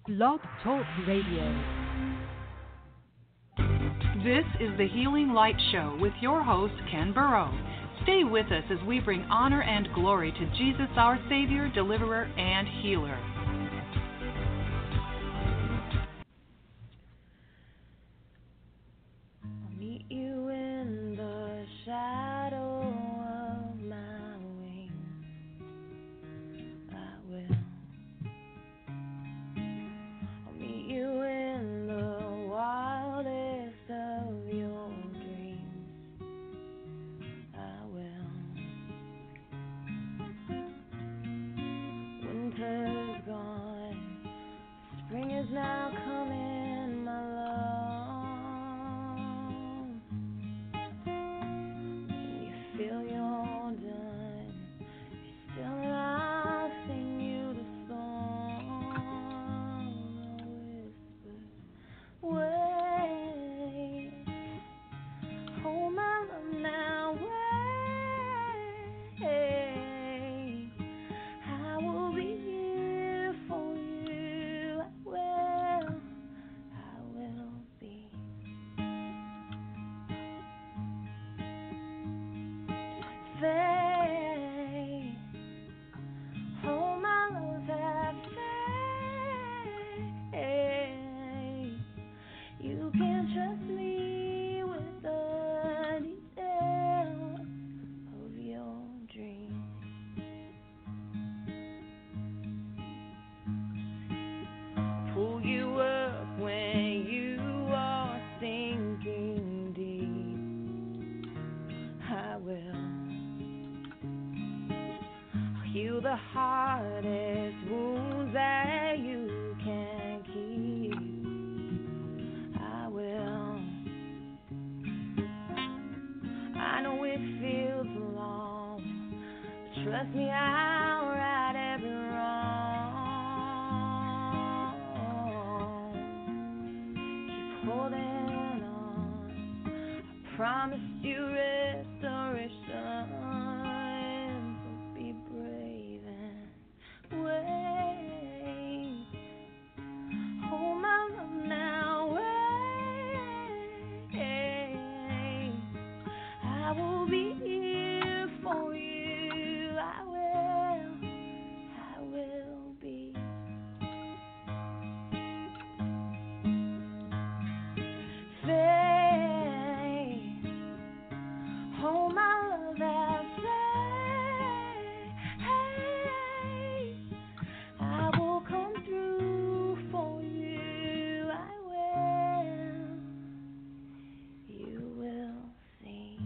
Blog Talk Radio. This is the Healing Light Show with your host, Ken Burrow. Stay with us as we bring honor and glory to Jesus, our Savior, Deliverer, and Healer. I'll meet you in the shadow of my wings. I will. I'll meet you in the wildest of your dreams. I will. Winter's gone, spring is now coming, my love. When you feel you're done, be still and I'll sing you the song. I'll whisper, wait, hold my love now, wait. I will be here for you. I will be. Faith, hold my love, have faith. You can trust me with the details of your dreams. Pull you up when you are sinking deep. I will. I'll heal the hardest wounds that you can keep. I will. I know it feels long, but trust me, I'll right every wrong. Keep holding on. I promised you restoration. So be brave and wait. Hold my love now, wait. I will be here for you. I will be. Faith, hold my love, have faith. I will come through for you. I will. You will see.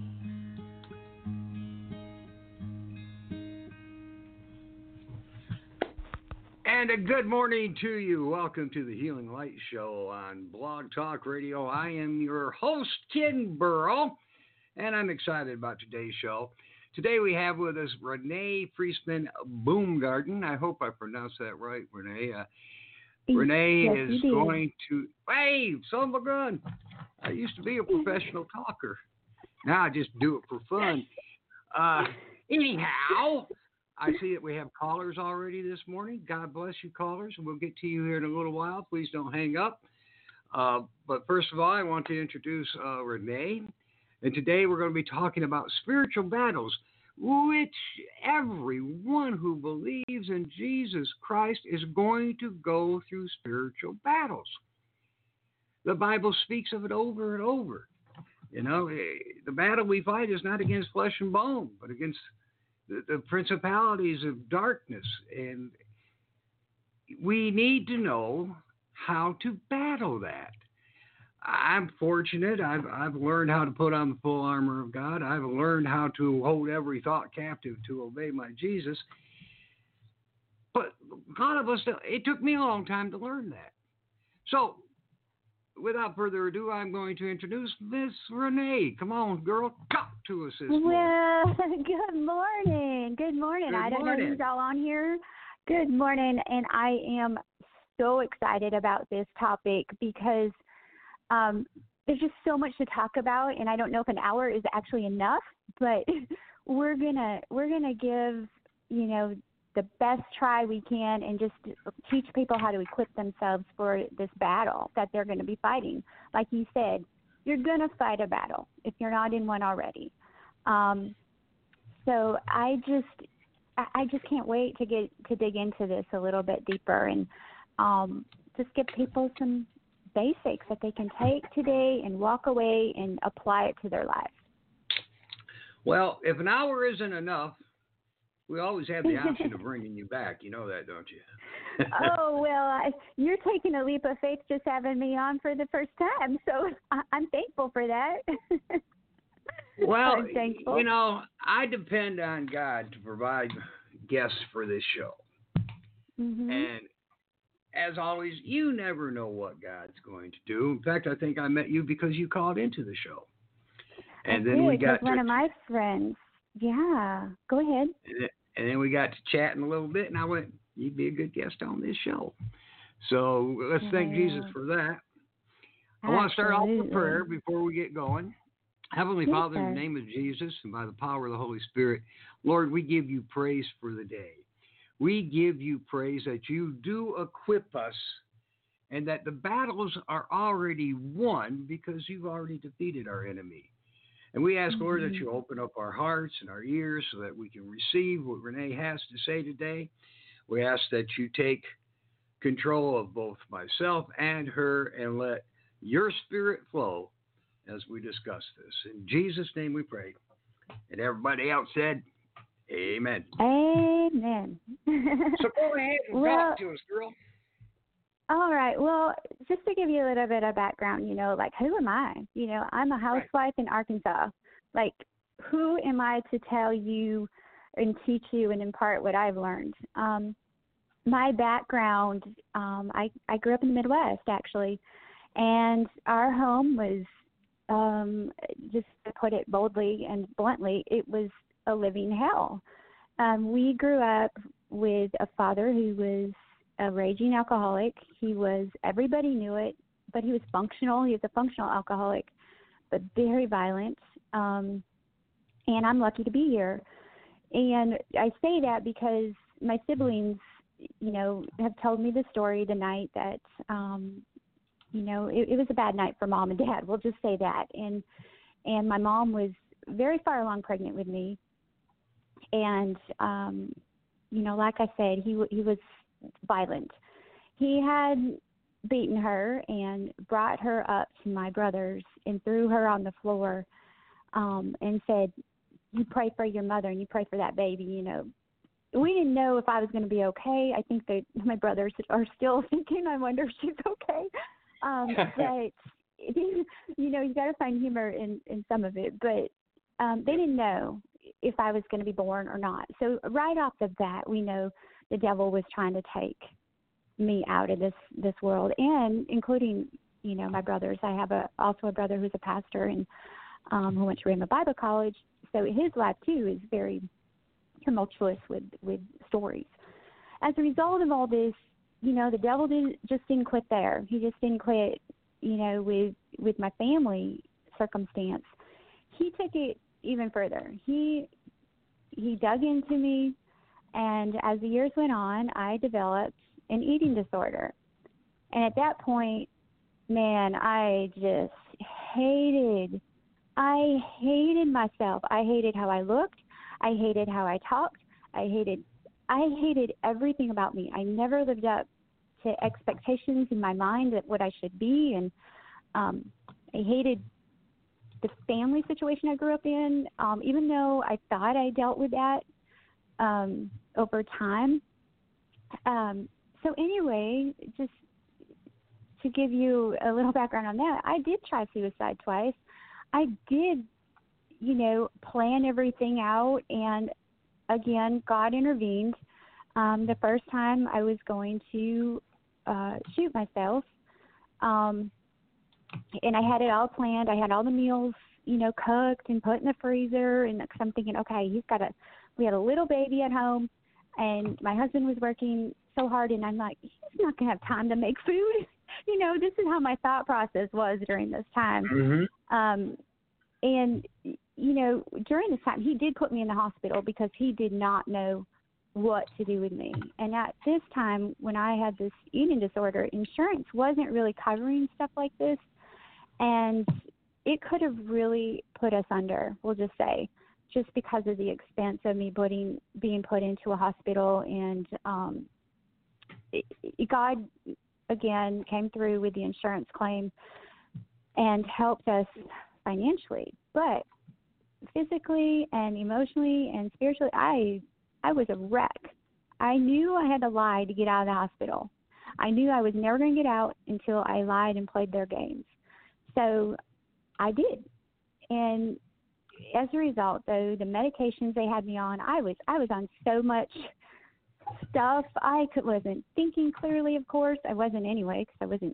And a good morning to you. Welcome to the Healing Light Show on Blog Talk Radio. I am your host, Ken Burrow, and I'm excited about today's show. Today we have with us Renee Priestman Boomgarden. I hope I pronounced that right, Renee. Renee Yes, is you did. going to... Hey, son of a gun! I used to be a professional talker. Now I just do it for fun. Anyhow... I see that we have callers already this morning. God bless you, callers. We'll get to you here in a little while. Please don't hang up. But first of all, I want to introduce Renee. And today we're going to be talking about spiritual battles, which everyone who believes in Jesus Christ is going to go through spiritual battles. The Bible speaks of it over and over. You know, the battle we fight is not against flesh and bone, but against the principalities of darkness, and we need to know how to battle that. I'm fortunate. I've learned how to put on the full armor of God. I've learned how to hold every thought captive to obey my Jesus. But a lot of us, it took me a long time to learn that. So, without further ado, I'm going to introduce Miss Renee. Come on, girl, talk to us this morning. Well, good morning. Good morning. I don't know who's all on here. Good morning, and I am so excited about this topic because there's just so much to talk about, and I don't know if an hour is actually enough, but we're gonna give the best try we can and just teach people how to equip themselves for this battle that they're going to be fighting. Like you said, you're going to fight a battle if you're not in one already. So I just can't wait to dig into this a little bit deeper and just give people some basics that they can take today and walk away and apply it to their lives. Well, if an hour isn't enough, we always have the option of bringing you back. You know that, don't you? Oh, well, you're taking a leap of faith just having me on for the first time, so I'm thankful for that. Well, I'm thankful. You know, I depend on God to provide guests for this show. Mm-hmm. And as always, you never know what God's going to do. In fact, I think I met you because you called into the show. And then we got one of my friends. Yeah, go ahead. And then we got to chatting a little bit, and I went, you'd be a good guest on this show. So let's thank Jesus for that. Absolutely. I want to start off with prayer before we get going. Heavenly Yes, Father, sir. in the name of Jesus and by the power of the Holy Spirit, Lord, we give you praise for the day. We give you praise that you do equip us and that the battles are already won because you've already defeated our enemy. And we ask, Lord, that you open up our hearts and our ears so that we can receive what Renee has to say today. We ask that you take control of both myself and her and let your spirit flow as we discuss this. In Jesus' name we pray. And everybody else said, amen. Amen. So go ahead and talk to us, girl. All right. Well, just to give you a little bit of background, like, who am I? I'm a housewife in Arkansas. Like, who am I to tell you and teach you and impart what I've learned? My background, I grew up in the Midwest, actually, and our home was, just to put it boldly and bluntly, it was a living hell. We grew up with a father who was a raging alcoholic. Everybody knew it, but he was functional. He was a functional alcoholic, but very violent. And I'm lucky to be here. And I say that because my siblings, have told me the story the night that, it was a bad night for Mom and Dad. We'll just say that. And my mom was very far along pregnant with me. And, like I said, he was violent. He had beaten her and brought her up to my brothers and threw her on the floor and said, you pray for your mother and you pray for that baby. We didn't know if I was going to be okay. I think that my brothers are still thinking, I wonder if she's okay. But, you got to find humor in some of it. But they didn't know if I was going to be born or not. So right off the bat, we know the devil was trying to take me out of this world, and including, my brothers. I have also a brother who's a pastor and who went to Rhema Bible College. So his life, too, is very tumultuous with stories. As a result of all this, the devil didn't quit there. He just didn't quit, with my family circumstance. He took it even further. He dug into me, and as the years went on, I developed an eating disorder. And at that point, man, I just hated myself. I hated how I looked. I hated how I talked. I hated everything about me. I never lived up to expectations in my mind of what I should be, and I hated the family situation I grew up in, even though I thought I dealt with that over time. So anyway, just to give you a little background on that, I did try suicide twice. I did, plan everything out, and again, God intervened. The first time I was going to shoot myself, and I had it all planned. I had all the meals, cooked and put in the freezer, and I'm thinking, okay, we had a little baby at home, and my husband was working so hard, and I'm like, he's not going to have time to make food. This is how my thought process was during this time. Mm-hmm. And, during this time, he did put me in the hospital because he did not know what to do with me. And at this time, when I had this eating disorder, insurance wasn't really covering stuff like this. And it could have really put us under, we'll just say, just because of the expense of me being put into a hospital. And God, again, came through with the insurance claim and helped us financially. But physically and emotionally and spiritually, I was a wreck. I knew I had to lie to get out of the hospital. I knew I was never going to get out until I lied and played their games. So I did. And as a result, though, the medications they had me on, I was on so much stuff. I wasn't thinking clearly, of course. I wasn't anyway, because I wasn't,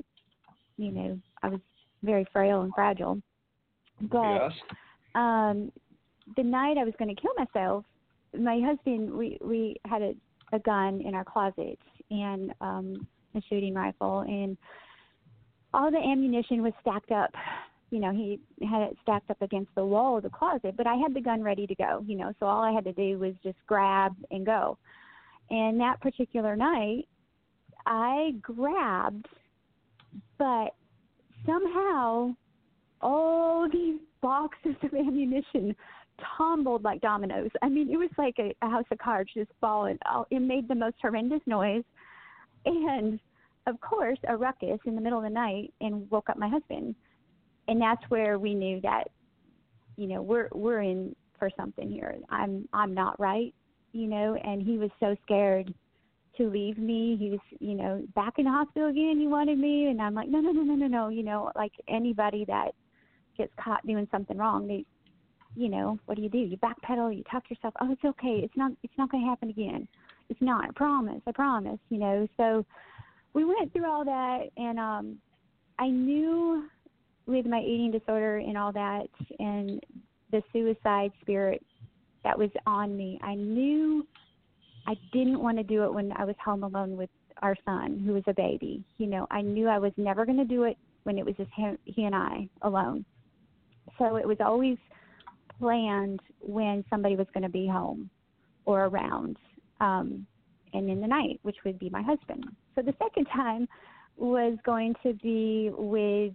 I was very frail and fragile. But yes. The night I was going to kill myself, my husband, we had a gun in our closet and a shooting rifle, and all the ammunition was stacked up. He had it stacked up against the wall of the closet, but I had the gun ready to go, so all I had to do was just grab and go. And that particular night, I grabbed, but somehow all these boxes of ammunition tumbled like dominoes. I mean, it was like a house of cards just falling. It made the most horrendous noise, and of course, a ruckus in the middle of the night, and woke up my husband. And that's where we knew that, we're in for something here. I'm not right, and he was so scared to leave me. He was, back in the hospital again. He wanted me, and I'm like, no. Like anybody that gets caught doing something wrong, they, what do? You backpedal, you talk yourself, oh, it's okay. It's not going to happen again. It's not. I promise. So we went through all that, and I knew with my eating disorder and all that and the suicide spirit that was on me, I knew I didn't want to do it when I was home alone with our son, who was a baby. I knew I was never going to do it when it was just he and I alone. So it was always planned when somebody was going to be home or around, and in the night, which would be my husband. So the second time was going to be with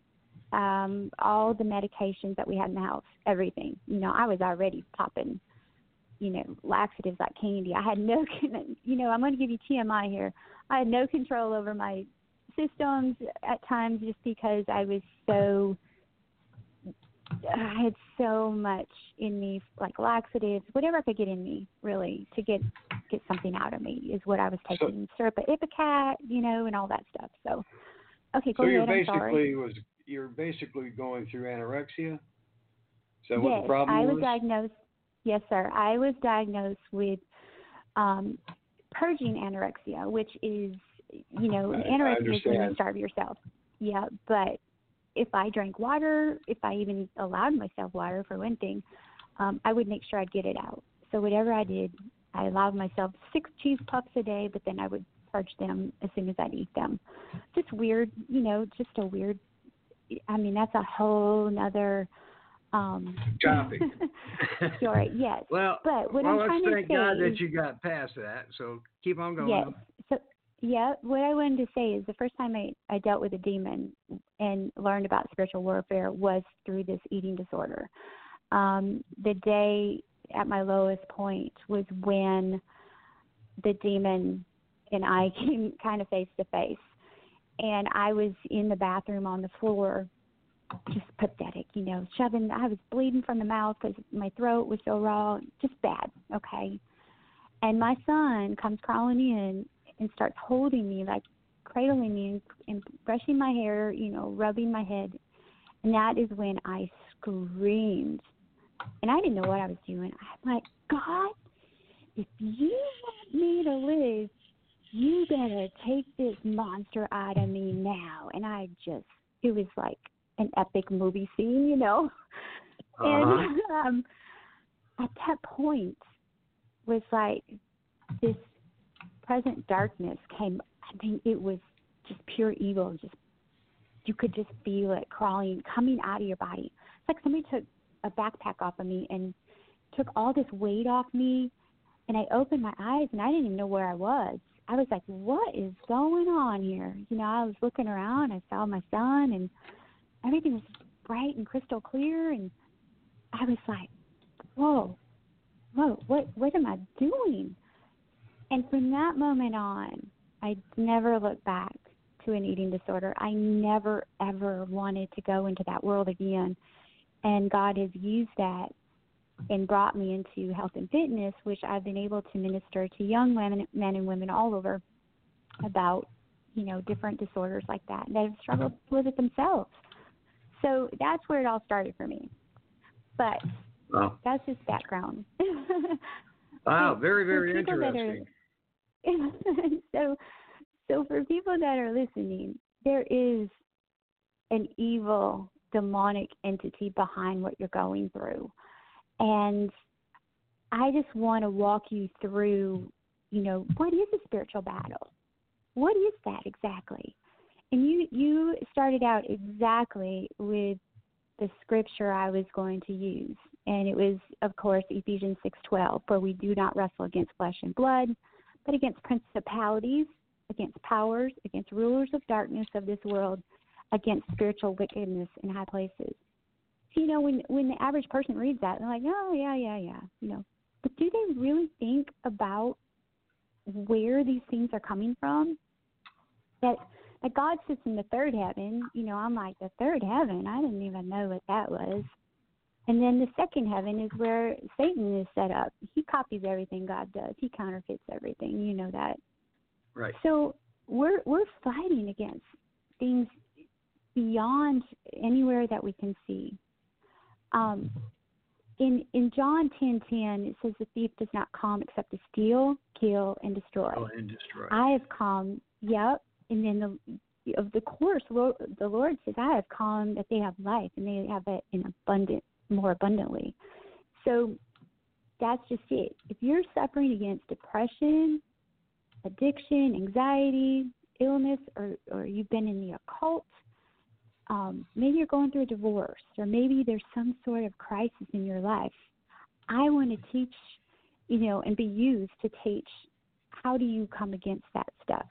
all the medications that we had in the house, everything. I was already popping, laxatives like candy. I had no, I'm going to give you TMI here. I had no control over my systems at times just because I had so much in me, like laxatives, whatever I could get in me, really, to get something out of me is what I was taking. Syrup of Ipecac, and all that stuff. So, okay, go ahead. I'm sorry. You're basically going through anorexia? Is that what Yes, the problem was? I was diagnosed. Yes, sir. I was diagnosed with purging anorexia, which is, anorexia is when you starve yourself. Yeah, but if I drank water, if I even allowed myself water, for one thing, I would make sure I'd get it out. So whatever I did, I allowed myself 6 cheese puffs a day, but then I would purge them as soon as I'd eat them. Just weird, just a weird. I mean, that's a whole nother topic. Story, yes. Well, but what I'm trying to thank say God that is, you got past that. So keep on going. Yes. So, yeah, what I wanted to say is the first time I dealt with a demon and learned about spiritual warfare was through this eating disorder. The day at my lowest point was when the demon and I came kind of face to face. And I was in the bathroom on the floor, just pathetic, shoving. I was bleeding from the mouth because my throat was so raw, just bad, okay? And my son comes crawling in and starts holding me, like cradling me and brushing my hair, rubbing my head. And that is when I screamed. And I didn't know what I was doing. I'm like, God, if you want me to live, you better take this monster out of me now. And it was like an epic movie scene, And at that point was like this present darkness came. I mean, it was just pure evil. You could just feel it coming out of your body. It's like somebody took a backpack off of me and took all this weight off me And I opened my eyes, and I didn't even know where I was. I was like, what is going on here? You know, I was looking around. I saw my son, and everything was bright and crystal clear. And I was like, whoa, what am I doing? And from that moment on, I never looked back to an eating disorder. I never, ever wanted to go into that world again. And God has used that and brought me into health and fitness, which I've been able to minister to young men and women all over about, you know, different disorders like that have struggled with it themselves. So that's where it all started for me. But that's just background. Wow, very, very interesting. So for people that are listening, there is an evil, demonic entity behind what you're going through. And I just want to walk you through, you know, what is a spiritual battle? What is that exactly? And you started out exactly with the scripture I was going to use. And it was, of course, Ephesians 6:12, for we do not wrestle against flesh and blood, but against principalities, against powers, against rulers of darkness of this world, against spiritual wickedness in high places. So, you know, when the average person reads that, they're like, oh, yeah, you know. But do they really think about where these things are coming from? That God sits in the third heaven. You know, I'm like, the third heaven? I didn't even know what that was. And then the second heaven is where Satan is set up. He copies everything God does. He counterfeits everything. You know that. Right. So we're fighting against things beyond anywhere that we can see. In John 10:10, it says the thief does not come except to steal, kill, and destroy. I have come, yep. And then the course, the Lord says, I have come that they have life and they have it in more abundantly. So that's just it. If you're suffering against depression, addiction, anxiety, illness, or you've been in the occult, maybe you're going through a divorce, or maybe there's some sort of crisis in your life, I want to teach, you know, and be used to teach how do you come against that stuff.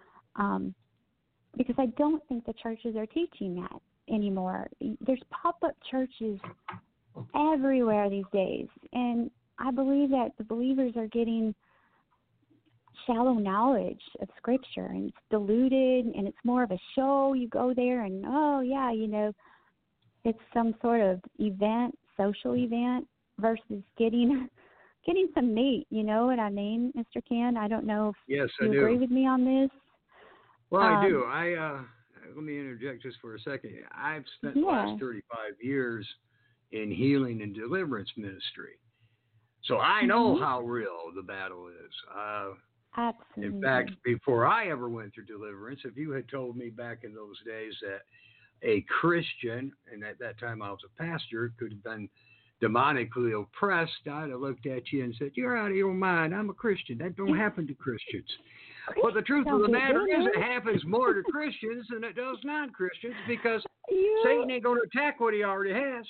Because I don't think the churches are teaching that anymore. There's pop-up churches everywhere these days, and I believe that the believers are getting shallow knowledge of Scripture, and it's diluted, and it's more of a show. You go there, and oh yeah, you know, it's some sort of event, social event, versus getting some meat. You know what I mean, Mr. Ken? I don't know if you agree with me on this. Well, I do. Let me interject just for a second. I've spent the last 35 years in healing and deliverance ministry, so I know how real the battle is. Absolutely. In fact, before I ever went through deliverance, if you had told me back in those days that a Christian, and at that time I was a pastor, could have been demonically oppressed, I'd have looked at you and said, you're out of your mind. I'm a Christian. That don't happen to Christians. But the truth of the matter is it happens more to Christians than it does non-Christians, because Satan ain't going to attack what he already has.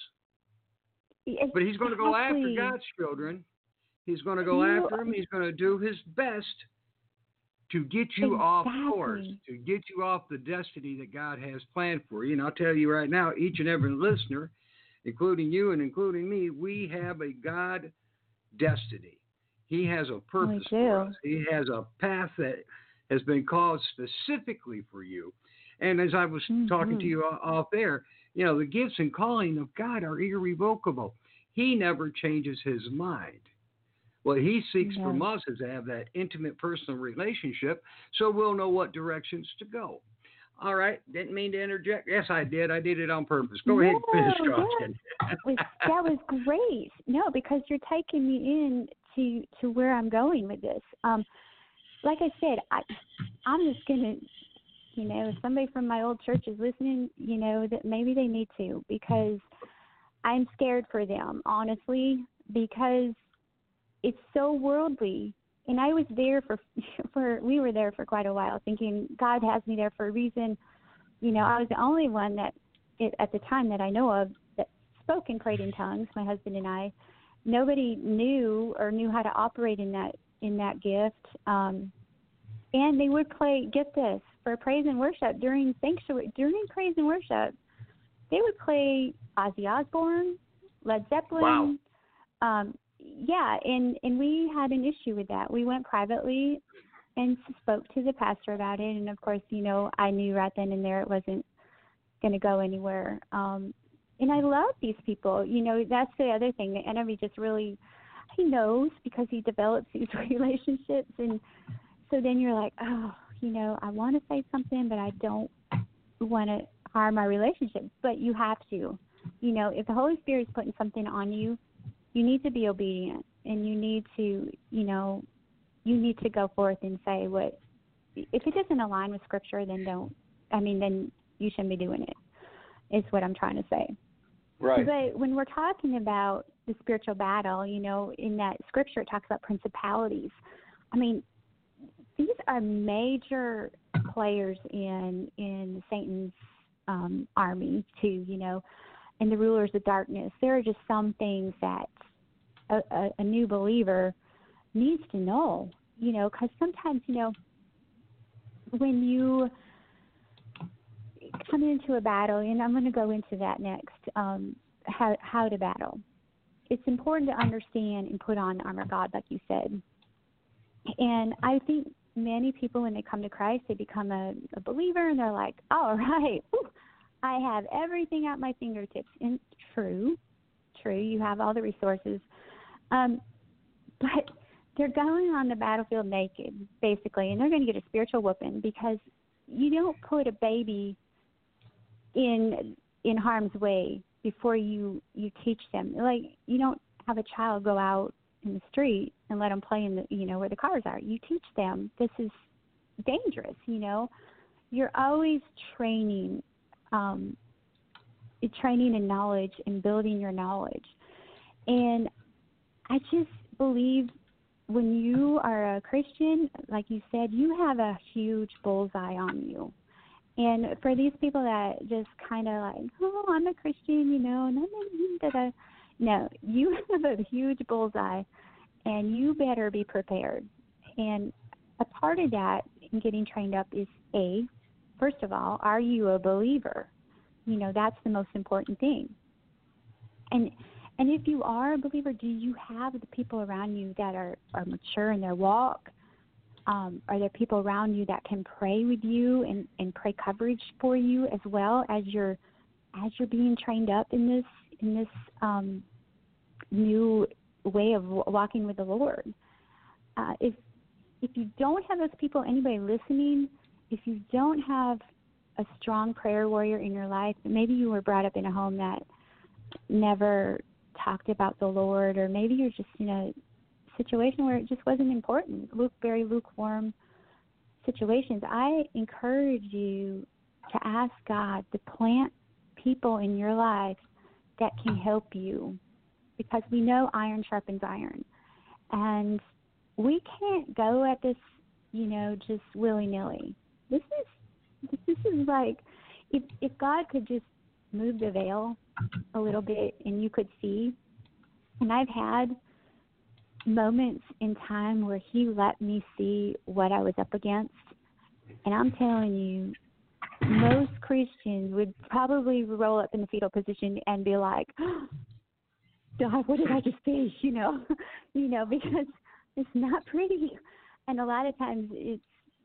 But he's going to go after God's children. He's going to go after them. He's going to do his best to get you off course, to get you off the destiny that God has planned for you. And I'll tell you right now, each and every listener, including you and including me, we have a God destiny. He has a purpose for us. He has a path that has been called specifically for you. And as I was talking to you off there, you know, the gifts and calling of God are irrevocable. He never changes his mind. What he seeks from us is to have that intimate personal relationship so we'll know what directions to go. All right. Didn't mean to interject. Yes, I did. I did it on purpose. Go ahead and finish talking. That was great. No, because you're taking me in to where I'm going with this. Like I said, I'm just going to, you know, if somebody from my old church is listening, you know, that maybe they need to, because I'm scared for them, honestly, because it's so worldly. And I was there we were there for quite a while, thinking God has me there for a reason. You know, I was the only one at the time that I know of that spoke and prayed in tongues, my husband and I. Nobody knew how to operate in that in that gift. And they would play, get this, for praise and worship during praise and worship, they would play Ozzy Osbourne, Led Zeppelin. Wow. And we had an issue with that. We went privately and spoke to the pastor about it. And, of course, I knew right then and there it wasn't going to go anywhere. And I love these people. That's the other thing. The enemy just really, he knows because he develops these relationships. And so then you're like, oh, I want to say something, but I don't want to harm our relationship. But you have to. If the Holy Spirit is putting something on you, you need to be obedient. And you need to, you need to go forth and say what, if it doesn't align with Scripture, then then you shouldn't be doing it, is what I'm trying to say. Right. But when we're talking about the spiritual battle, in that Scripture, it talks about principalities. These are major players in Satan's army, too, and the rulers of darkness. There are just some things that a new believer needs to know, because sometimes, when you come into a battle, and I'm going to go into that next, how to battle. It's important to understand and put on the armor of God, like you said. And I think many people, when they come to Christ, they become a believer, and they're like, all right, I have everything at my fingertips. And true, you have all the resources. But they're going on the battlefield naked, basically, and they're going to get a spiritual whooping, because you don't put a baby in harm's way before you teach them. Like, you don't have a child go out in the street and let them play in the, where the cars are. You teach them this is dangerous. You're always training in knowledge and building your knowledge. And I just believe when you are a Christian, like you said, you have a huge bullseye on you. And for these people that just kind of like, oh, I'm a Christian, no, you have a huge bullseye, and you better be prepared. And a part of that in getting trained up is, first of all, are you a believer? That's the most important thing. And if you are a believer, do you have the people around you that are mature in their walk? Are there people around you that can pray with you and pray coverage for you, as well as you're being trained up in this new way of walking with the Lord? If you don't have those people, anybody listening, if you don't have a strong prayer warrior in your life, maybe you were brought up in a home that never talked about the Lord, or maybe you're just in a situation where it just wasn't important, very lukewarm situations, I encourage you to ask God to plant people in your life that can help you, because we know iron sharpens iron, and we can't go at this, just willy-nilly. This is like, if God could just move the veil a little bit and you could see, and I've had moments in time where he let me see what I was up against, and I'm telling you, most Christians would probably roll up in the fetal position and be like, oh, God, what did I just say? Because it's not pretty. And a lot of times it's,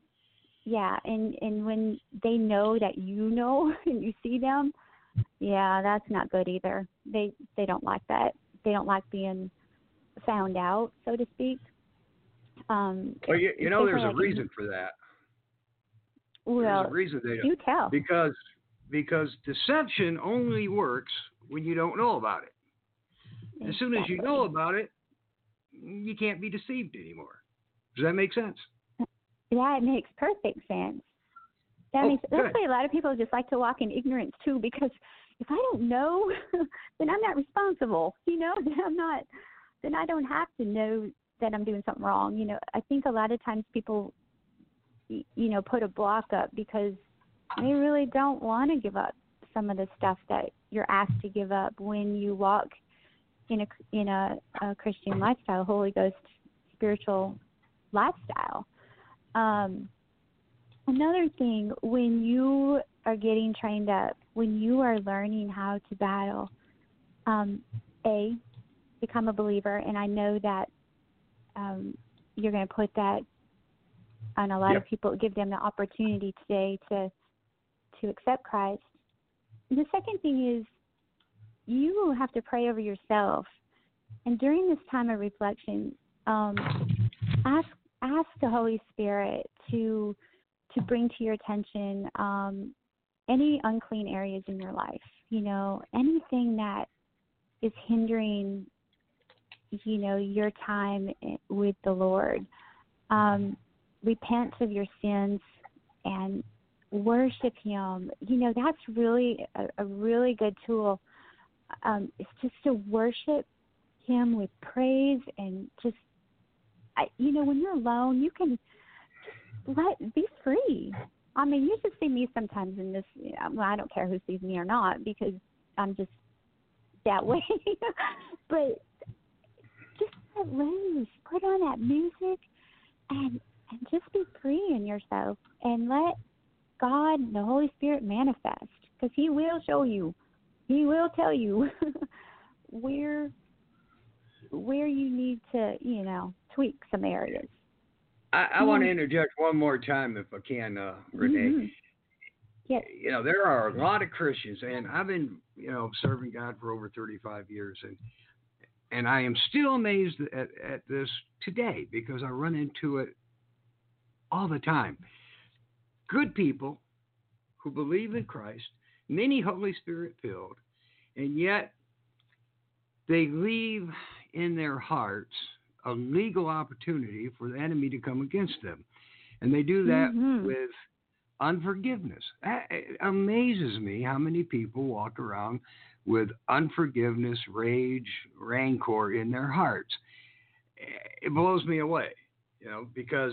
and when they know that and you see them, that's not good either. They don't like that. They don't like being found out, so to speak. Well, there's a reason for that. Well, there's a reason they don't. Do tell. Because deception only works when you don't know about it. As soon as you know about it, you can't be deceived anymore. Does that make sense? That makes perfect sense. That's why a lot of people just like to walk in ignorance too, because if I don't know, then I'm not responsible. Then I don't have to know that I'm doing something wrong. I think a lot of times people, put a block up because they really don't want to give up some of the stuff that you're asked to give up when you walk in a Christian lifestyle, Holy Ghost, spiritual lifestyle. Another thing, when you are getting trained up, when you are learning how to battle, become a believer, and I know that you're going to put that on a lot of people, give them the opportunity today to accept Christ. The second thing is you have to pray over yourself. And during this time of reflection, ask the Holy Spirit to bring to your attention any unclean areas in your life, anything that is hindering, your time with the Lord. Repent of your sins and worship Him. That's really a really good tool. It's just to worship Him with praise and just, when you're alone, you can just be free. I mean, you just see me sometimes in this. I don't care who sees me or not because I'm just that way. But just let loose, put on that music, and just be free in yourself, and let God, the Holy Spirit, manifest, because He will show you. He will tell you where you need to, tweak some areas. I want to interject one more time, if I can, Renee. Mm-hmm. Yes. There are a lot of Christians, and I've been, serving God for over 35 years, and I am still amazed at this today because I run into it all the time. Good people who believe in Christ, many Holy Spirit filled, and yet they leave in their hearts a legal opportunity for the enemy to come against them. And they do that with unforgiveness. It amazes me how many people walk around with unforgiveness, rage, rancor in their hearts. It blows me away, because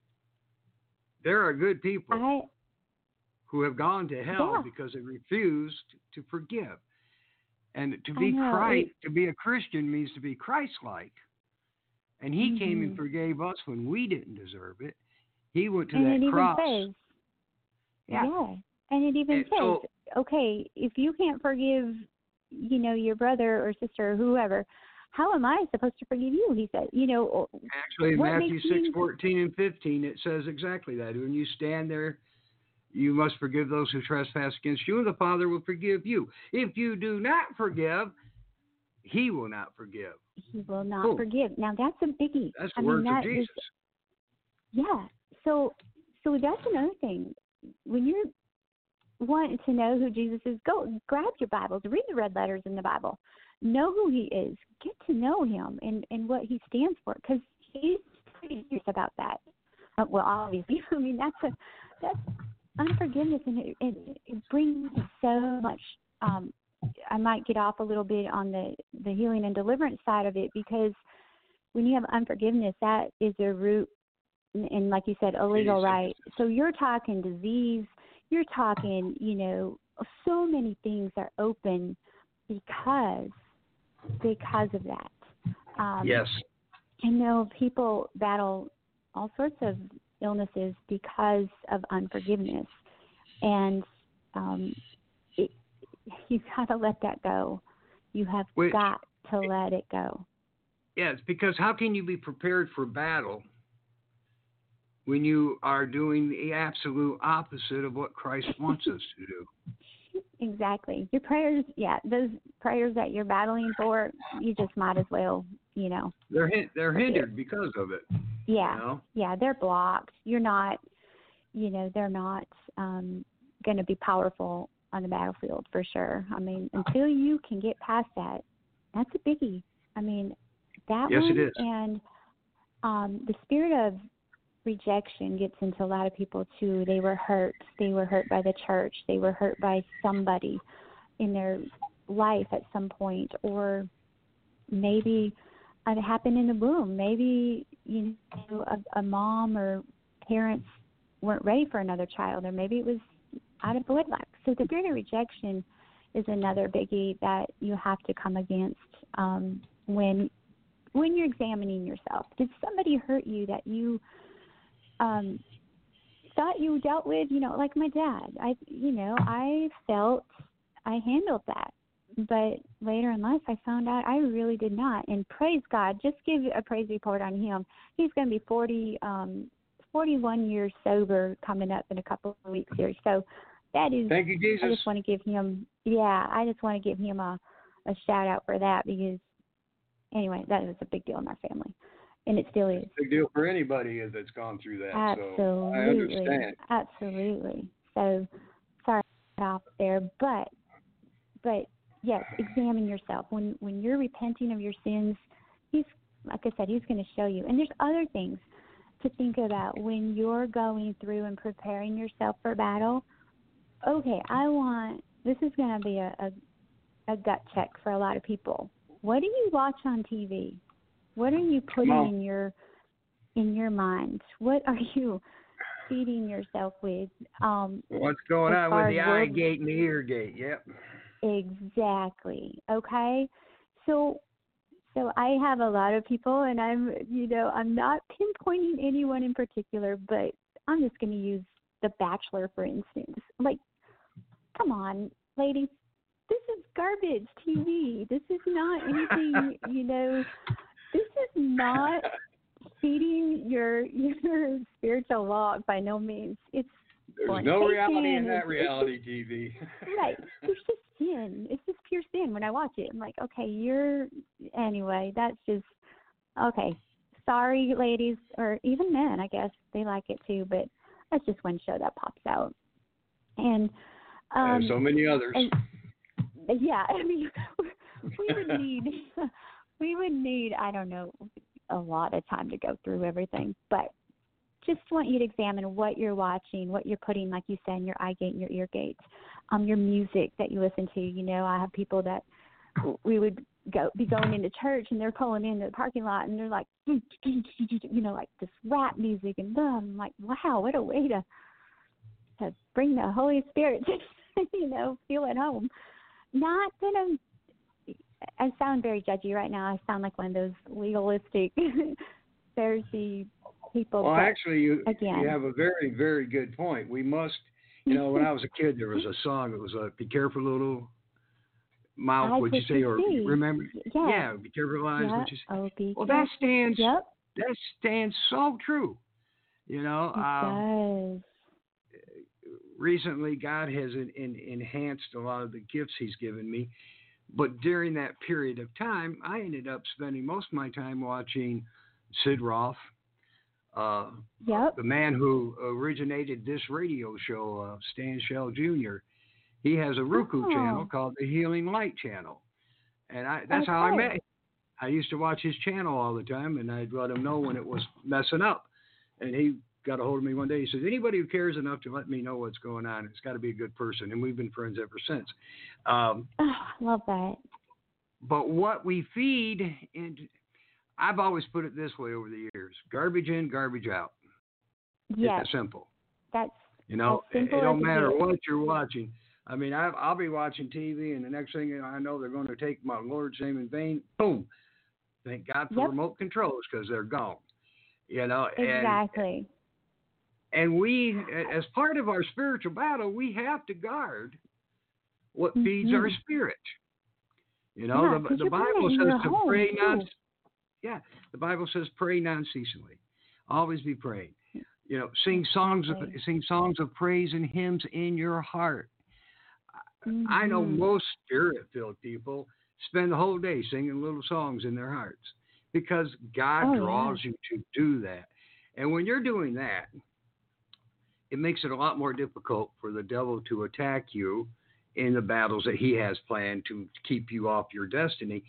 there are good people who have gone to hell because they refused to forgive. And to be a Christian means to be Christ-like. And He came and forgave us when we didn't deserve it. He went to that cross. Says, and it even says, okay, if you can't forgive, your brother or sister or whoever, how am I supposed to forgive you? He said, Actually, in Matthew 6:14 and 15, it says exactly that. When you stand there, you must forgive those who trespass against you, and the Father will forgive you. If you do not forgive, He will not forgive. He will not forgive. Now, that's a biggie. That's the words of Jesus. So that's another thing. When you're wanting to know who Jesus is, go grab your Bibles, read the red letters in the Bible. Know who He is. Get to know Him and what He stands for, because He's pretty serious about that. Well, obviously, I mean, that's unforgiveness, and it brings so much. I might get off a little bit on the healing and deliverance side of it, because when you have unforgiveness, that is a root, and like you said, illegal, right? So you're talking disease, you're talking, so many things are open because of that. Yes. I know people battle all sorts of illnesses because of unforgiveness, and you've got to let that go. You have got to let it go. Yes, because how can you be prepared for battle when you are doing the absolute opposite of what Christ wants us to do? Exactly. Your prayers, those prayers that you're battling for, you just might as well, They're hindered because of it. Yeah, they're blocked. You're not, they're not going to be powerful on the battlefield for sure. I mean, until you can get past that, that's a biggie. I mean, that yes, one, it is. And the spirit of rejection gets into a lot of people too. They were hurt. They were hurt by the church. They were hurt by somebody in their life at some point, or maybe it happened in the womb. Maybe a mom or parents weren't ready for another child, or maybe it was out of wedlock. So the spirit of rejection is another biggie that you have to come against when when you're examining yourself, did somebody hurt you that you thought you dealt with? Like my dad. I felt I handled that. But later in life, I found out I really did not. And praise God, just give a praise report on him. He's going to be 41 years sober coming up in a couple of weeks here. So that is, thank you, Jesus. I just want to give him, a shout out for that because, anyway, that was a big deal in my family. And it still is. Big deal for anybody that's gone through that. Absolutely. So I understand. Absolutely. So sorry off there, but yes, examine yourself. When you're repenting of your sins, he's, like I said, he's going to show you. And there's other things to think about when you're going through and preparing yourself for battle. Okay, this is going to be a gut check for a lot of people. What do you watch on TV? What are you putting in your mind? What are you feeding yourself with? What's going on with the eye gate and the ear gate? Yep. Exactly. Okay. So I have a lot of people, and I'm not pinpointing anyone in particular, but I'm just going to use The Bachelor, for instance. Like, come on, ladies, this is garbage TV. This is not anything, this is not feeding your spiritual walk by no means. There's no reality in that reality TV. Right. It's just sin. It's just pure sin when I watch it. I'm like, okay, anyway, that's just, okay. Sorry, ladies, or even men, I guess. They like it too, but that's just one show that pops out. And there's so many others. Yeah, I mean, we would need, I don't know, a lot of time to go through everything, but just want you to examine what you're watching, what you're putting, like you said, in your eye gate and your ear gates, your music that you listen to. I have people that we would be going into church and they're pulling into the parking lot and they're like, like this rap music, and I'm like, wow, what a way to bring the Holy Spirit to, feel at home. Not that I sound very judgy right now. I sound like one of those legalistic Pharisee people. Well, actually, you have a very, very good point. We must, when I was a kid, there was a song. It was "Be careful, little mouth, what you say," or remember? Yeah, be careful, eyes, what you say. Oh, that stands. Yep. That stands so true. It does. Recently, God has enhanced a lot of the gifts He's given me, but during that period of time, I ended up spending most of my time watching Sid Roth. The man who originated this radio show, Stan Shell Jr., he has a Roku channel called the Healing Light Channel. And that's how I met him. I used to watch his channel all the time, and I'd let him know when it was messing up. And he got a hold of me one day. He says, anybody who cares enough to let me know what's going on, it's got to be a good person. And we've been friends ever since. Love that. But what we feed into... I've always put it this way over the years: garbage in, garbage out. Yeah, it's that simple. That's it don't matter what you're watching. I mean, I'll be watching TV, and the next thing I know, they're going to take my Lord's name in vain. Boom! Thank God for remote controls, because they're gone. Exactly. And we, as part of our spiritual battle, we have to guard what feeds our spirit. The Bible says to pray not. Yeah, the Bible says pray non-ceasingly. Always be praying. Sing songs of praise and hymns in your heart. I know most spirit-filled people spend the whole day singing little songs in their hearts because God draws you to do that. And when you're doing that, it makes it a lot more difficult for the devil to attack you in the battles that he has planned to keep you off your destiny.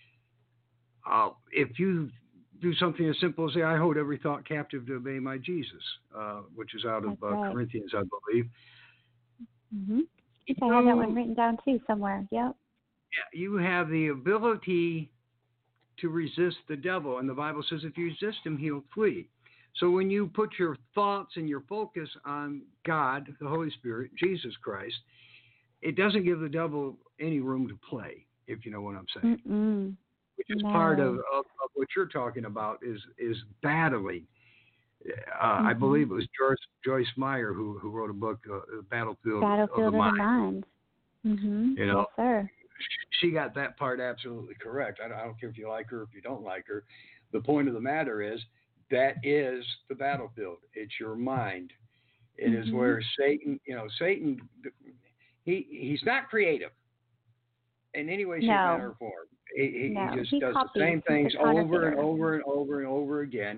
If you do something as simple as say, I hold every thought captive to obey my Jesus, which is out of Corinthians, I believe. Mm-hmm. I have that one written down too somewhere. Yep. Yeah, you have the ability to resist the devil, and the Bible says if you resist him, he'll flee. So when you put your thoughts and your focus on God, the Holy Spirit, Jesus Christ, it doesn't give the devil any room to play, if you know what I'm saying. Mm-mm. Which is part of what you're talking about is battling. I believe it was Joyce Meyer who wrote a book, Battlefield of the Mind. Mm-hmm. You know, yes, sir. She got that part absolutely correct. I don't care if you like her or if you don't like her. The point of the matter is that is the battlefield. It's your mind. It is where Satan, he's not creative in any way, shape, manner, or form. He just does the same things over and over and over and over again.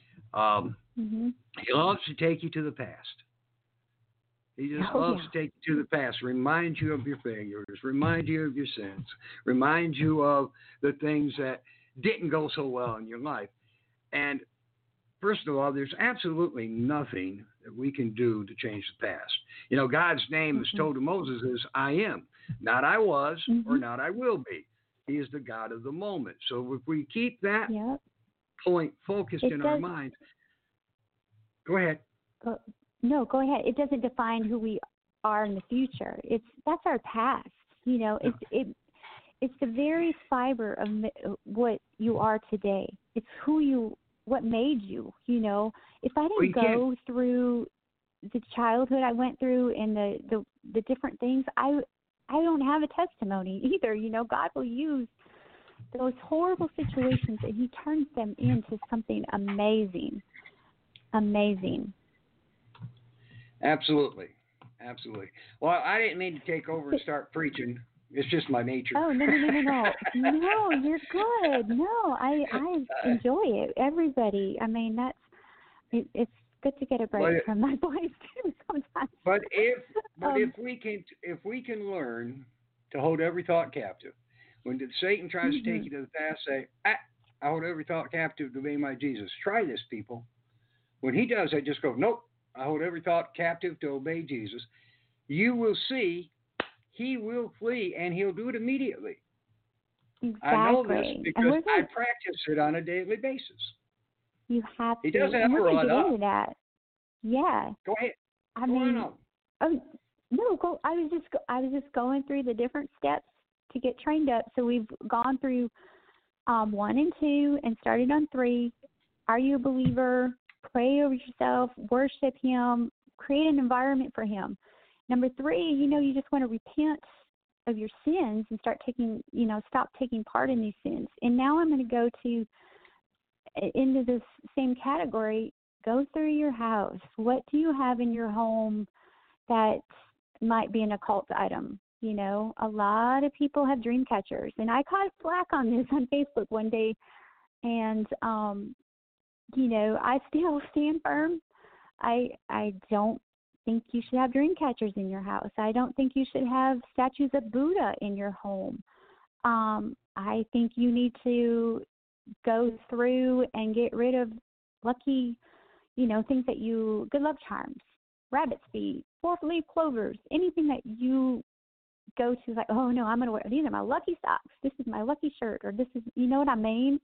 He loves to take you to the past. He just loves to take you to the past, remind you of your failures, remind you of your sins, remind you of the things that didn't go so well in your life. And first of all, there's absolutely nothing that we can do to change the past. You know, God's name is told to Moses is I am, not I was or not I will be. He is the God of the moment. So if we keep that point focused in our minds, go ahead. No, go ahead. It doesn't define who we are in the future. That's our past. You know, it's the very fiber of what you are today. It's what made you. You know, if I didn't go through the childhood I went through and the different things, I don't have a testimony either. You know, God will use those horrible situations and He turns them into something amazing. Amazing. Absolutely. Well, I didn't mean to take over and start preaching. It's just my nature. Oh, no. No, you're good. No, I enjoy it. Everybody. I mean, it's good to get a break from my voice too sometimes. But if we can learn to hold every thought captive, when Satan tries to take you to the past, say, I hold every thought captive to obey my Jesus. Try this, people. When he does, I just go, nope. I hold every thought captive to obey Jesus. You will see he will flee, and he'll do it immediately. Exactly. I know this because I practice it on a daily basis. You have to. He doesn't have to run up. That. Yeah. Go ahead. I was just going through the different steps to get trained up. So we've gone through 1 and 2 and started on 3. Are you a believer? Pray over yourself, worship Him, create an environment for Him. Number 3, you just want to repent of your sins and stop taking part in these sins. And now I'm going to go into this same category. Go through your house. What do you have in your home that might be an occult item? You know, a lot of people have dream catchers, and I caught flack on this on Facebook one day, and I still stand firm. I don't think you should have dream catchers in your house. I don't think you should have statues of Buddha in your home. I think you need to go through and get rid of lucky, things that good luck charms, rabbit's feet, 4-leaf clovers, anything that you go to like, oh no, I'm going to wear, these are my lucky socks. This is my lucky shirt, or this is, you know what I mean?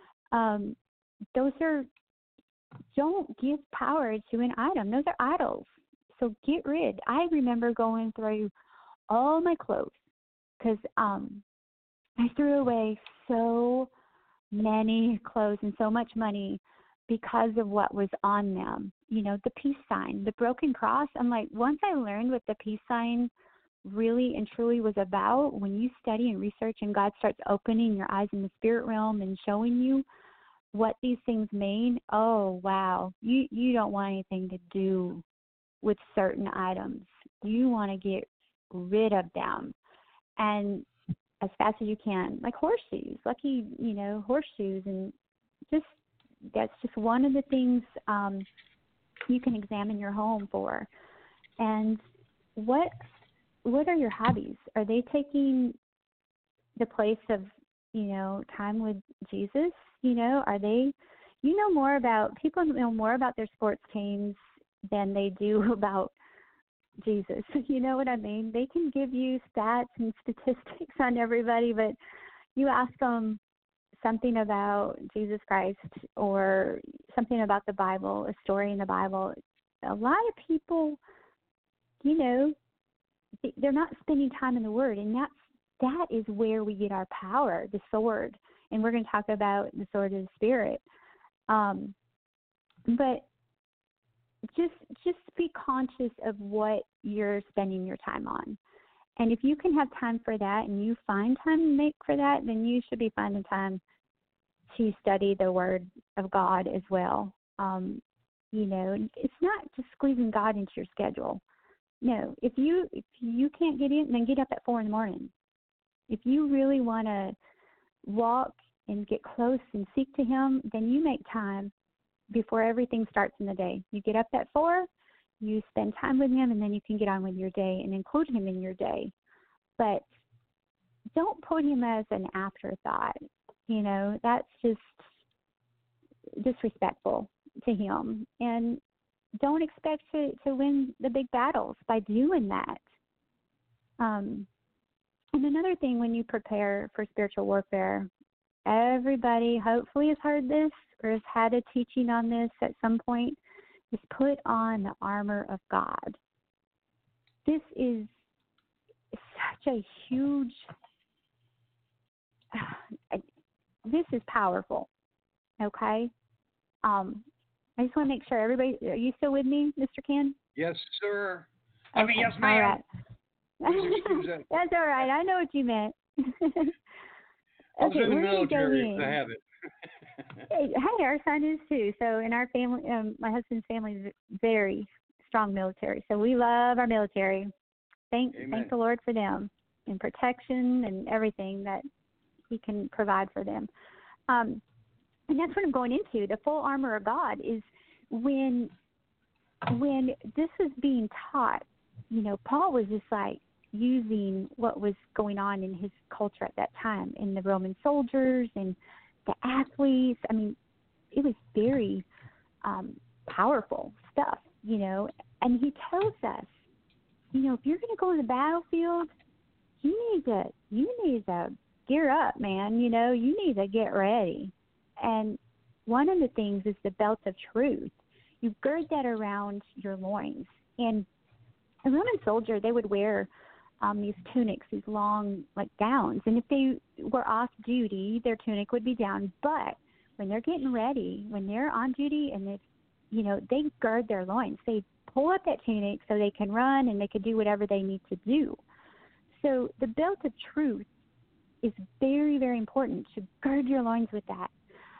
Don't give power to an item. Those are idols. So get rid. I remember going through all my clothes because I threw away so many clothes and so much money because of what was on them. The peace sign, the broken cross. I'm like, once I learned what the peace sign really and truly was about, when you study and research and God starts opening your eyes in the spirit realm and showing you what these things mean, oh, wow. You don't want anything to do with certain items. You want to get rid of them. And as fast as you can, like horseshoes, lucky, horseshoes. And that's just one of the things you can examine your home for. And what are your hobbies? Are they taking the place of, time with Jesus? Are they, people know more about their sports teams than they do about Jesus. You know what I mean? They can give you stats and statistics on everybody, but you ask them something about Jesus Christ or something about the Bible, a story in the Bible. A lot of people, they're not spending time in the Word, and that is where we get our power, the sword. and we're going to talk about the sword of the Spirit. But just be conscious of what you're spending your time on. And if you can have time for that and you find time to make for that, then you should be finding time to study the Word of God as well. You know, it's not just squeezing God into your schedule. No, if you can't get in, then get up at 4 a.m. If you really want to walk and get close and seek to Him, then you make time before everything starts in the day. You get up at 4, you spend time with Him, and then you can get on with your day and include Him in your day. But don't put Him as an afterthought. You know, that's just disrespectful to Him. And don't expect to win the big battles by doing that. And another thing, when you prepare for spiritual warfare, everybody hopefully has heard this or has had a teaching on this at some point, is put on the armor of God. This is such a huge, this is powerful, okay? I just want to make sure everybody, are you still with me, Mr. Ken? Yes, sir. Okay. I mean, yes, ma'am. All right. That. That's all right. I know what you meant. I was in the military. I have it. Hey, our son is too. So in our family, my husband's family is very strong military. So we love our military. Thank the Lord for them and protection and everything that He can provide for them. And that's what I'm going into. The full armor of God is when this is being taught. You know, Paul was just like using what was going on in his culture at that time, in the Roman soldiers and the athletes. I mean, it was very powerful stuff, you know. And he tells us, you know, if you're going to go on the battlefield, you need to gear up, man. You know, you need to get ready. And one of the things is the belt of truth. You gird that around your loins. And a Roman soldier, they would wear these tunics, these long, like, gowns. And if they were off duty, their tunic would be down. But when they're getting ready, when they're on duty, and they gird their loins. They pull up that tunic so they can run and they can do whatever they need to do. So the belt of truth is very, very important, to gird your loins with that.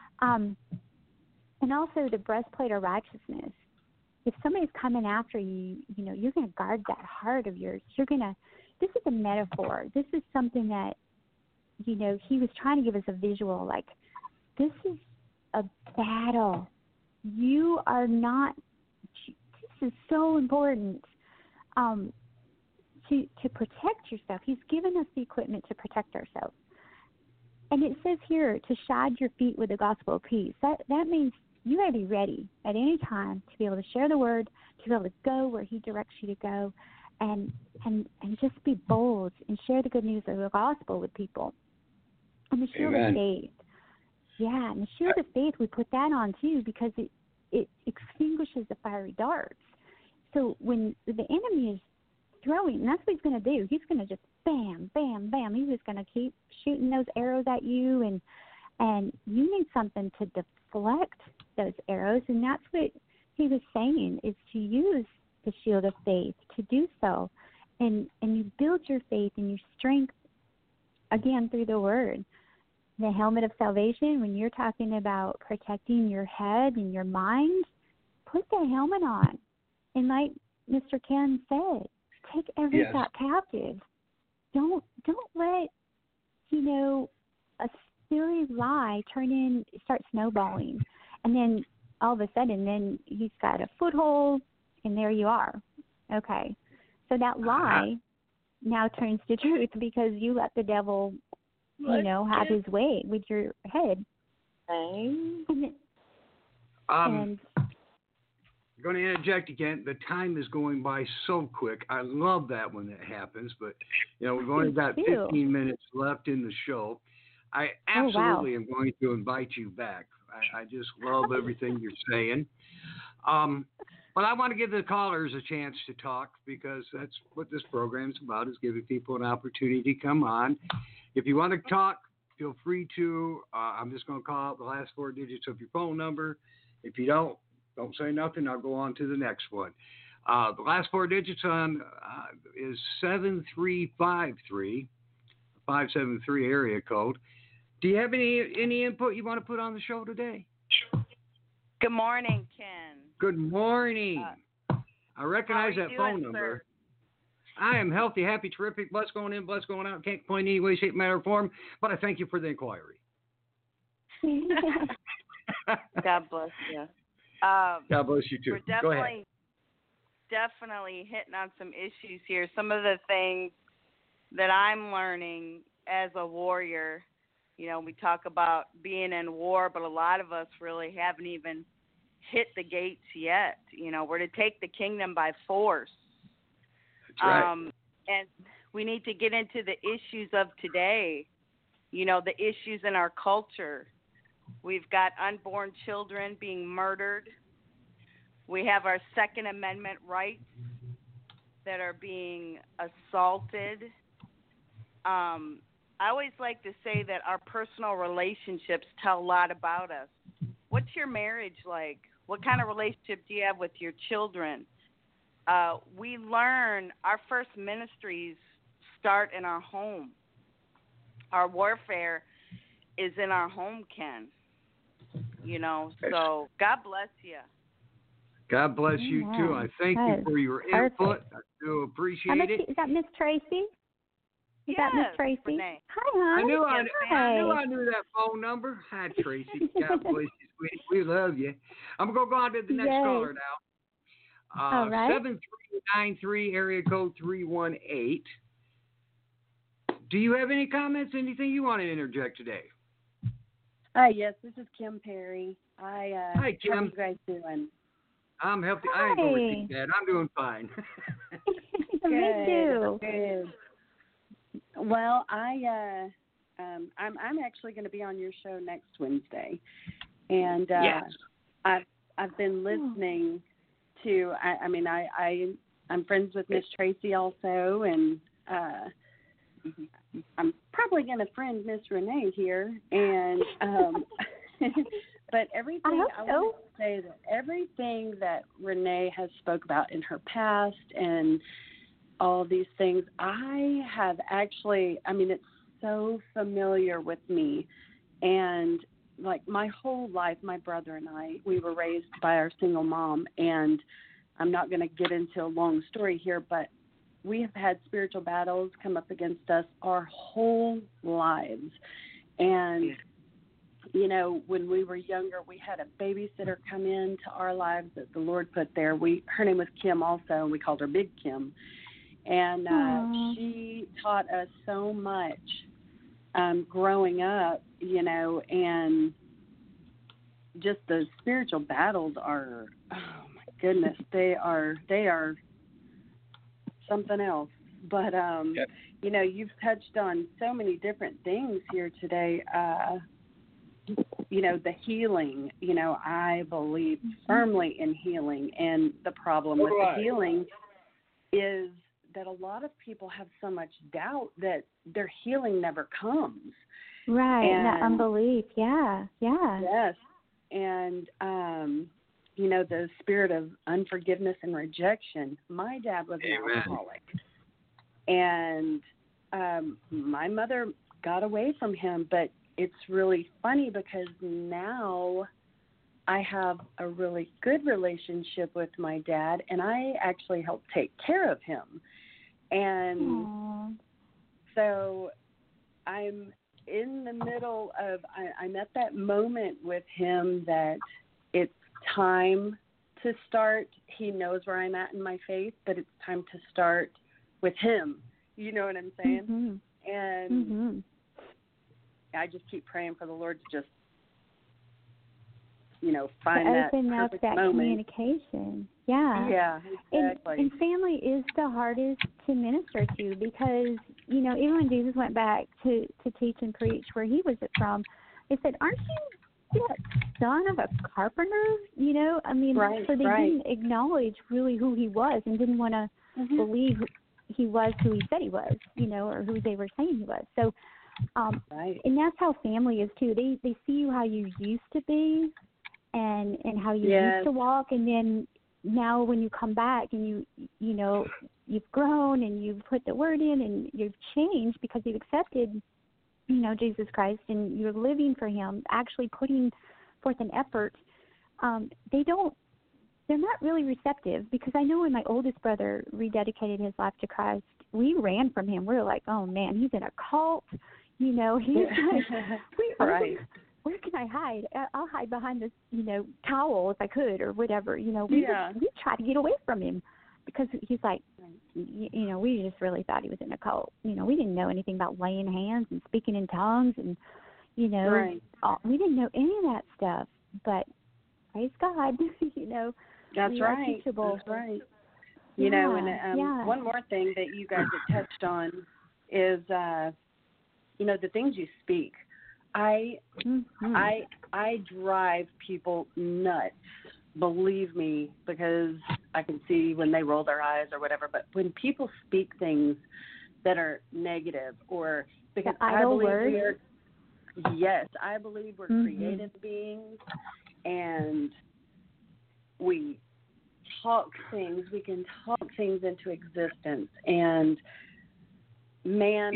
And also the breastplate of righteousness. If somebody's coming after you, you know, you're going to guard that heart of yours. This is a metaphor. This is something that, you know, he was trying to give us a visual, like, this is a battle. You are not, this is so important to protect yourself. He's given us the equipment to protect ourselves. And it says here to shod your feet with the gospel of peace. That means you got to be ready at any time to be able to share the word, to be able to go where He directs you to go, and just be bold and share the good news of the gospel with people. And the shield of faith. Yeah, and the shield of faith, we put that on too because it extinguishes the fiery darts. So when the enemy is throwing, and that's what he's going to do. He's going to just bam, bam, bam. He's just going to keep shooting those arrows at you, and you need something to deflect those arrows. And that's what he was saying, is to use the shield of faith to do so. And you build your faith and your strength, again, through the word. The helmet of salvation, when you're talking about protecting your head and your mind, put that helmet on. And like Mr. Ken said, take every thought captive. Don't let, you know, a silly lie start snowballing. And then all of a sudden, then he's got a foothold, and there you are. Okay. So that lie now turns to truth because you let the devil, you know, have his way with your head. I'm going to interject again. The time is going by so quick. I love that when that happens, but, you know, we've only got 15 minutes left in the show. I absolutely am going to invite you back. I just love everything you're saying. But I want to give the callers a chance to talk because that's what this program's about, is giving people an opportunity to come on. If you want to talk, feel free to. I'm just going to call out the last 4 digits of your phone number. If you don't say nothing. I'll go on to the next one. The last 4 digits on is 7353, 573 area code. Do you have any input you want to put on the show today? Good morning, Ken. Good morning. I recognize that phone number. Sir? I am healthy, happy, terrific, blessed going in, blessed going out. Can't complain any way, shape, matter, or form, but I thank you for the inquiry. God bless you. God bless you too. We're Go ahead. Definitely hitting on some issues here. Some of the things that I'm learning as a warrior, you know, we talk about being in war, but a lot of us really haven't even hit the gates yet. You know, we're to take the kingdom by force. That's right. And we need to get into the issues of today, you know, the issues in our culture. We've got unborn children being murdered. We have our Second Amendment rights that are being assaulted. I always like to say that our personal relationships tell a lot about us. What's your marriage like? What kind of relationship do you have with your children? We learn our first ministries start in our home. Our warfare is in our home, Ken. You know, so God bless you. God bless you too. I thank you for your input. I do appreciate it. Is that Miss Tracy? Is that Miss Tracy? Renee. Hi, hon. I knew that phone number. Hi, Tracy. God bless you, sweetie. We love you. I'm going to go on to the next caller now. All right. 7393, area code 318. Do you have any comments, anything you want to interject today? Yes, this is Kim Perry. Hi, Kim. How are you guys doing? I'm healthy. Hi. I ain't going to repeat that. I'm doing fine. Me too. Good. Well, I'm actually going to be on your show next Wednesday, and yes. I've been listening to. I'm friends with Miss Tracy also, and I'm probably going to friend Miss Renee here, and but everything I want to say that everything that Renee has spoke about in her past and all these things, I have actually, it's so familiar with me. And like my whole life, my brother and I, we were raised by our single mom. And I'm not going to get into a long story here, but we have had spiritual battles come up against us our whole lives. And, you know, when we were younger, we had a babysitter come into our lives that the Lord put there. Her name was Kim also, and we called her Big Kim. And she taught us so much growing up, you know, and just the spiritual battles are, oh my goodness, they are something else. But, you know, you've touched on so many different things here today. You know, the healing, you know, I believe firmly in healing. And the problem with the healing is that a lot of people have so much doubt that their healing never comes. Right, and that unbelief, yeah. Yes, and, you know, the spirit of unforgiveness and rejection. My dad was an alcoholic, and my mother got away from him, but it's really funny because now I have a really good relationship with my dad, and I actually help take care of him. And so I'm in the middle of, I'm at that moment with him that it's time to start. He knows where I'm at in my faith, but it's time to start with him. You know what I'm saying? And I just keep praying for the Lord to just, you know, find that open up perfect that moment. Communication. Yeah. Yeah, exactly. And family is the hardest to minister to because, you know, even when Jesus went back to teach and preach where he was from, they said, "Aren't you the son of a carpenter?" You know, I mean, so they didn't acknowledge really who he was and didn't want to believe he was who he said he was, you know, or who they were saying he was. So Right. And that's how family is too. They see you how you used to be, and how you used to walk, and then now when you come back and you know you've grown and you've put the word in and you've changed because you've accepted, you know, Jesus Christ, and you're living for Him, actually putting forth an effort. They're not really receptive, because I know when my oldest brother rededicated his life to Christ, we ran from him. We were like, oh man, he's in a cult. You know, he's like, right. Where can I hide? I'll hide behind this, you know, towel if I could, or whatever. You know, we try to get away from him, because he's like, you know, we just really thought he was in a cult. You know, we didn't know anything about laying hands and speaking in tongues, and you know, we didn't know any of that stuff. But praise God, you know. That's right. That's right. You know, and one more thing that you guys have touched on is, you know, the things you speak. I drive people nuts, believe me, because I can see when they roll their eyes or whatever. But when people speak things that are negative, or because I believe we're creative beings, and we can talk things into existence. And man,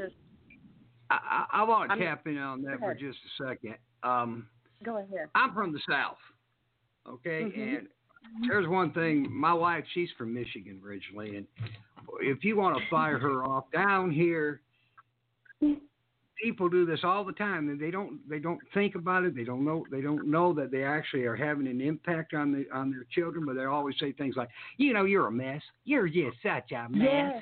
I want to tap in on that for just a second. Go ahead. I'm from the South, okay? And there's one thing. My wife, she's from Michigan originally, and if you want to fire her off down here, people do this all the time, and they don't think about it. They don't know that they actually are having an impact on their children. But they always say things like, you know, you're a mess. You're just such a mess.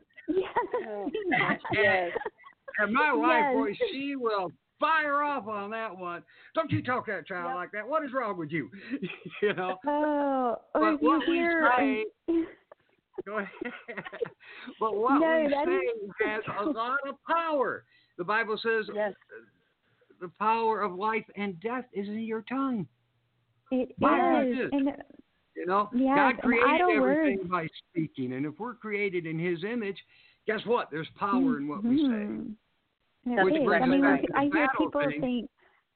Yes. And my wife, boy, she will fire off on that one. Don't you talk to that child like that. What is wrong with you? You know. Oh, but what we say. Go ahead. But what we say has a lot of power. The Bible says the power of life and death is in your tongue. It is. And, you know, God created everything by speaking. And if we're created in His image, guess what? There's power in what we say. Which brings us back to the I hear battle people thing. saying,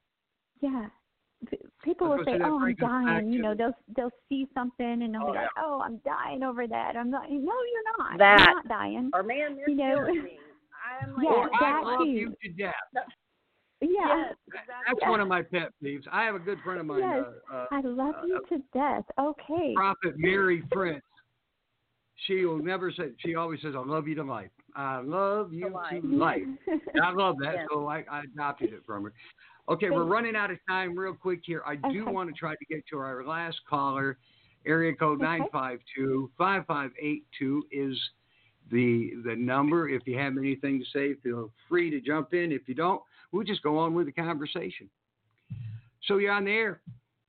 people will say, "Oh, I'm dying." You know, they'll see something and they'll be like, "Oh, I'm dying over that." I'm not. No, you're not. You're not dying. Or man, you know. I'm like, I love you to death. Yes, that's one of my pet peeves. I have a good friend of mine. Yes, I love you to death. Okay. Prophet Mary Prince. She will never say. She always says, "I love you to life. I love you to life." And I love that, so I adopted it from her. Okay, we're running out of time real quick here. I do want to try to get to our last caller. Area code 952-5582 is the number. If you have anything to say, feel free to jump in. If you don't, we'll just go on with the conversation. So you're on the air.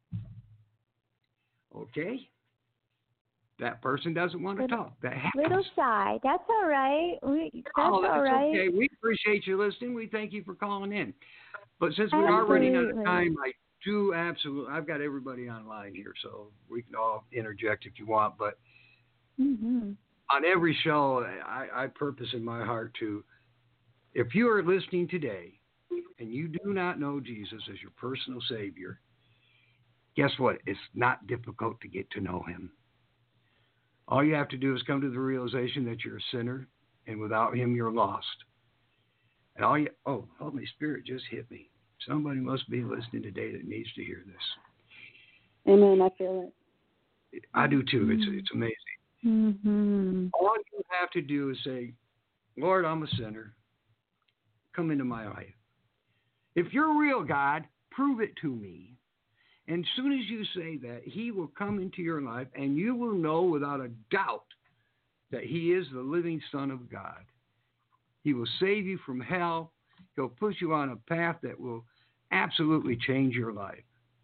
Okay. That person doesn't want to talk. That happens. Little shy. That's all right. That's all right. Okay. We appreciate you listening. We thank you for calling in. But since we are running out of time, I do absolutely. I've got everybody online here, so we can all interject if you want. But on every show, I purpose in my heart to, if you are listening today and you do not know Jesus as your personal Savior, guess what? It's not difficult to get to know Him. All you have to do is come to the realization that you're a sinner, and without Him, you're lost. And Holy Spirit just hit me. Somebody must be listening today that needs to hear this. Amen. I feel it. I do too. It's amazing. All you have to do is say, Lord, I'm a sinner. Come into my life. If you're real, God, prove it to me. And as soon as you say that, He will come into your life, and you will know without a doubt that He is the living Son of God. He will save you from hell. He'll put you on a path that will absolutely change your life.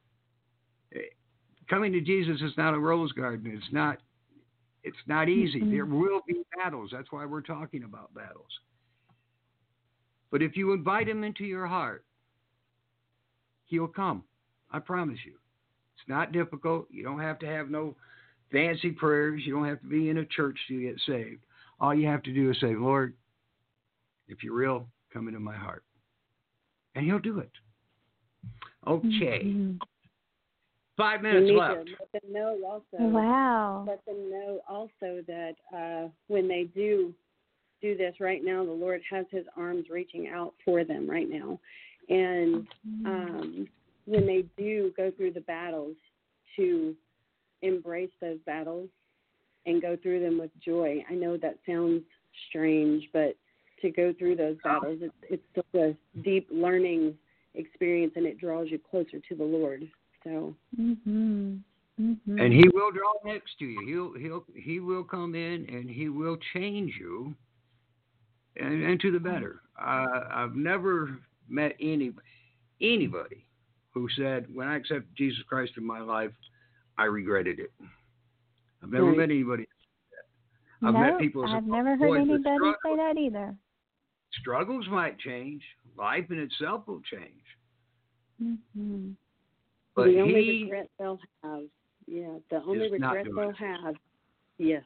Coming to Jesus is not a rose garden. It's not easy. There will be battles. That's why we're talking about battles. But if you invite Him into your heart, He'll come. I promise you. It's not difficult. You don't have to have no fancy prayers. You don't have to be in a church to get saved. All you have to do is say, Lord, if you're real, come into my heart. And he'll do it. Okay. Mm-hmm. 5 minutes left. Let them know also. Wow. Let them know also that when they do this right now, the Lord has his arms reaching out for them right now. And when they do go through the battles, to embrace those battles and go through them with joy. I know that sounds strange, but to go through those battles, it's such a deep learning experience, and it draws you closer to the Lord. So, and He will draw next to you. He will come in and He will change you, and to the better. I've never met anybody who said, when I accepted Jesus Christ in my life, I regretted it. I've never met anybody say that. Met people. I've never heard anybody say that either. Struggles might change. Life in itself will change. Mm-hmm. But the only regret they'll have, the only regret they'll have, yes.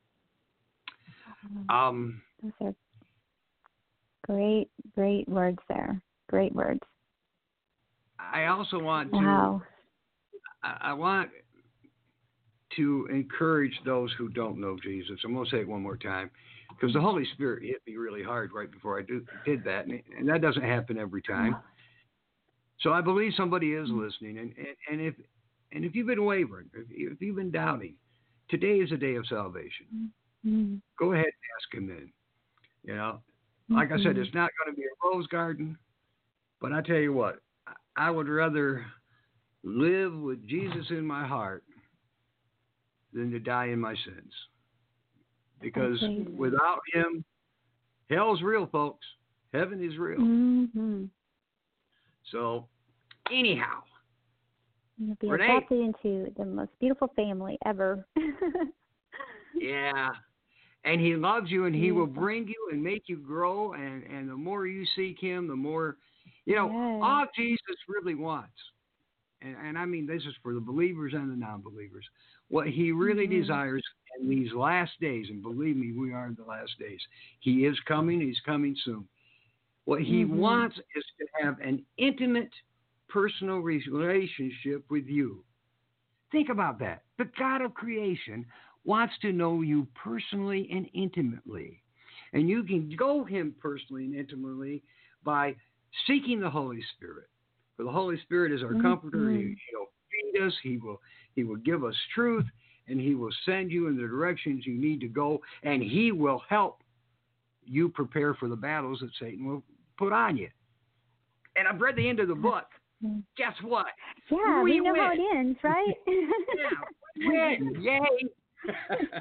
Those are great words there. Great words. I also want to. Wow. I want to encourage those who don't know Jesus. I'm going to say it one more time, because the Holy Spirit hit me really hard right before I did that, and that doesn't happen every time. So I believe somebody is listening, and if you've been wavering, if you've been doubting, today is a day of salvation. Go ahead and ask Him in. You know, like I said, it's not going to be a rose garden, but I tell you what, I would rather live with Jesus in my heart than to die in my sins. Because without Him, hell's real, folks. Heaven is real. So, anyhow, you'll be Renee, adopted into the most beautiful family ever. Yeah. And He loves you, and He will bring you and make you grow. And the more you seek Him, the more, all Jesus really wants. And I mean, this is for the believers and the non-believers. What He really desires in these last days, and believe me, we are in the last days. He is coming. He's coming soon. What He wants is to have an intimate, personal relationship with you. Think about that. The God of creation wants to know you personally and intimately. And you can go Him personally and intimately by seeking the Holy Spirit. For the Holy Spirit is our comforter. He'll feed us. He will give us truth, and He will send you in the directions you need to go, and He will help you prepare for the battles that Satan will put on you. And I've read the end of the book. Guess what? Yeah, we know how it ends, right? Yeah, we win. Yay.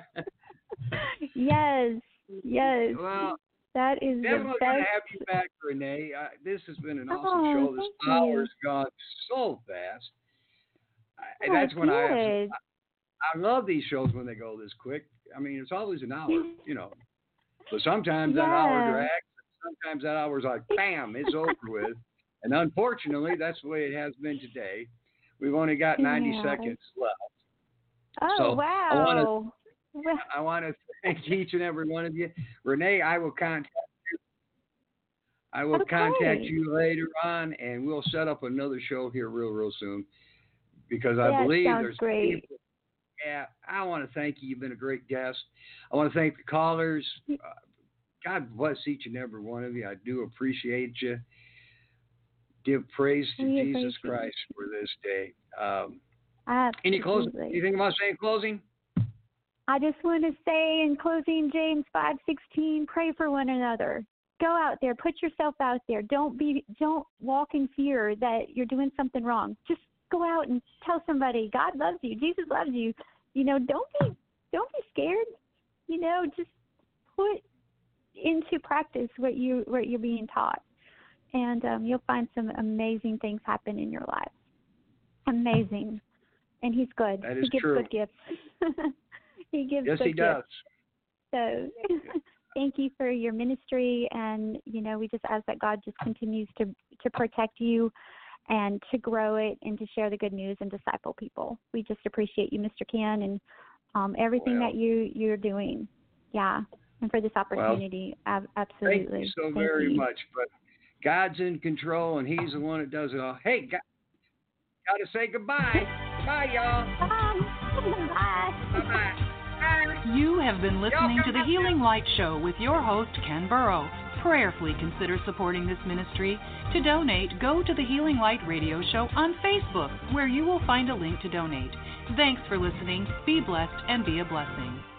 Yes. Well, that is definitely the best. Going to have you back, Renee. This has been an awesome show. This hour's gone so fast. That's when I love these shows when they go this quick. I mean, it's always an hour, But sometimes that hour drags. Sometimes that hour's like, bam, it's over with. And unfortunately, that's the way it has been today. We've only got 90 seconds left. Oh, so wow. I want to thank each and every one of you. Renee, I will contact you. I will contact you later on, and we'll set up another show here real soon, because I believe there's great. people. Yeah, I want to thank you. You've been a great guest. I want to thank the callers. God bless each and every one of you. I do appreciate you. Give praise to Jesus Christ for this day. Any closing? Anything about saying closing? I just want to say in closing, James 5:16, pray for one another. Go out there, put yourself out there. Don't walk in fear that you're doing something wrong. Just go out and tell somebody God loves you, Jesus loves you. Don't be scared. Just put into practice what you're being taught, and you'll find some amazing things happen in your life. Amazing. And He's good. That is He gives true. good gifts. He gives yes, good He does. gifts. So thank you for your ministry, and we just ask that God just continues to protect you and to grow it and to share the good news and disciple people. We just appreciate you, Mr. Ken, and everything that you're doing. Yeah. and for this opportunity. Absolutely. Thank you so very much. But God's in control, and He's the one that does it all. Hey, got to say goodbye. Bye, y'all. Bye. Bye-bye. You have been listening to The Healing Light Show with your host, Ken Burrow. Prayerfully consider supporting this ministry. To donate, go to The Healing Light Radio Show on Facebook, where you will find a link to donate. Thanks for listening. Be blessed and be a blessing.